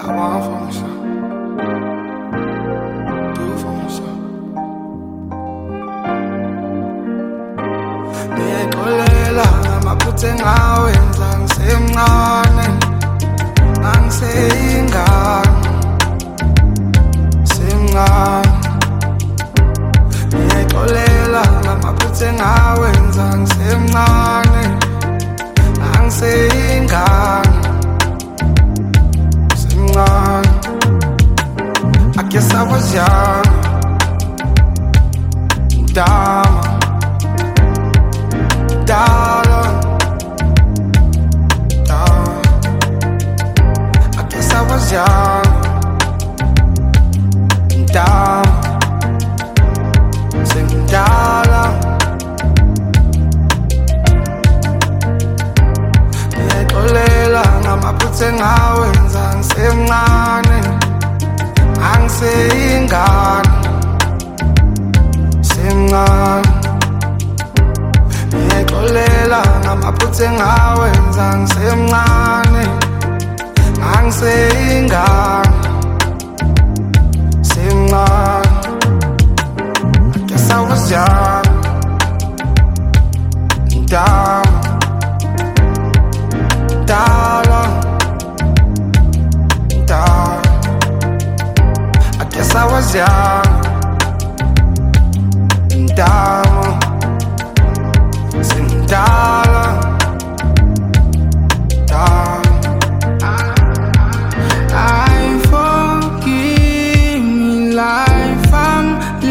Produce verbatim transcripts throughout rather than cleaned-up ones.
want for myself. Do it for myself. Ngiyayixolela ngamaphutha engawenza ngisemncane, angiseyingane, semncane. Ngiyayixolela ngamaphutha engawenza ngisemncane, angiseyingane, semncane. I guess I was young, dumb, darling, dumb. I guess I was young, dumb, sing darling. Ngiyayixolela ngamaphutha engawenza ngisemncane, angiseyingane, semncane. Ngiyayixolela ngamaphutha engawenza ngisemncane, angiseyingane, semncane. I guess I was young, dumb, darling, dumb. I guess I was young, dumb, sing darling, dumb. I forgive me, life I'm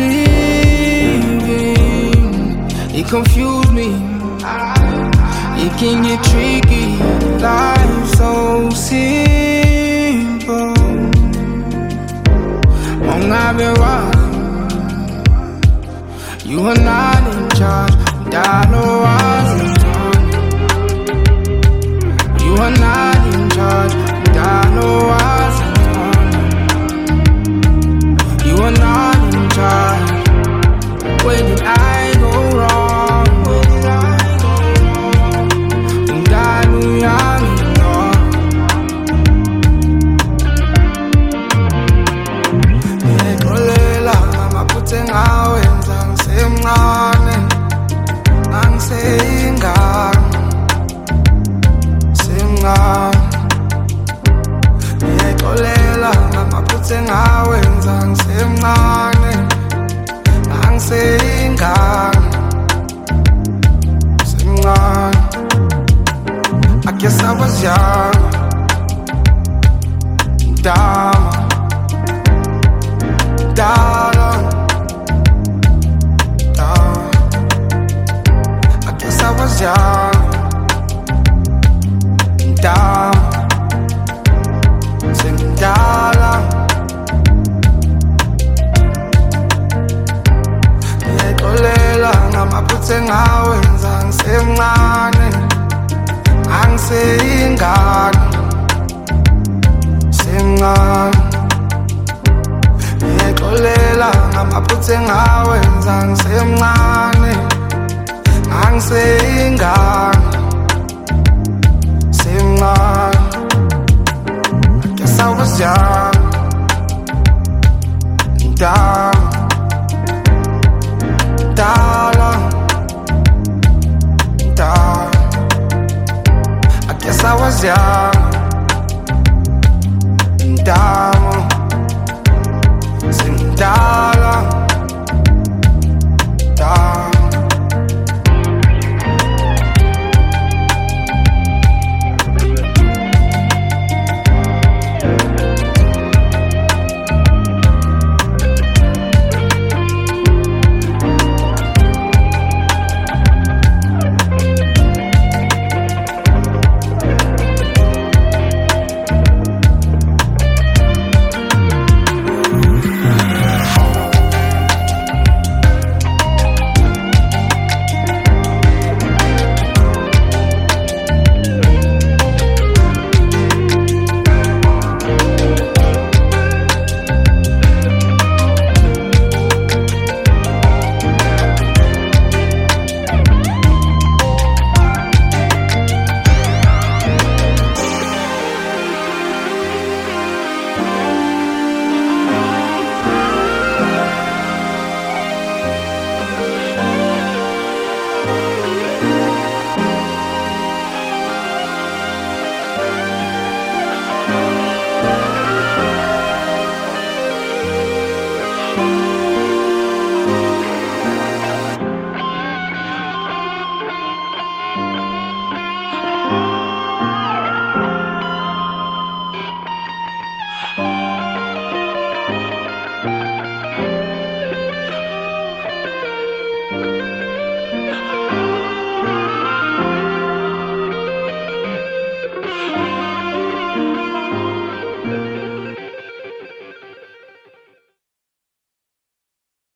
living. It confused me, it can get tricky. Life so simple. Long I've been running, you are not in charge. I know I was wrong. You are not in charge. I know I was wrong. You are not in charge. Where did I go wrong? Where did I go wrong? And I knew I'm in love. Ngiyayixolela ngamaphutha engawenza ngisemncane, angiseyingane, semncane. Ngiyayixolela ngamaphutha engawenza ngisemncane, angiseyingane, semncane. I guess I was young, dumb, darling, dumb. I guess I was young, dumb, sing darling. Ngiyayixolela ngamaphutha engawenza ngisemncane, angiseyingane, semncane. Ngiyayixolela ngamaphutha engawenza ngisemncane, angiseyingane, semncane. I guess I was young, dumb, darling, dumb. I guess I was young, dumb, sing darling, dumb.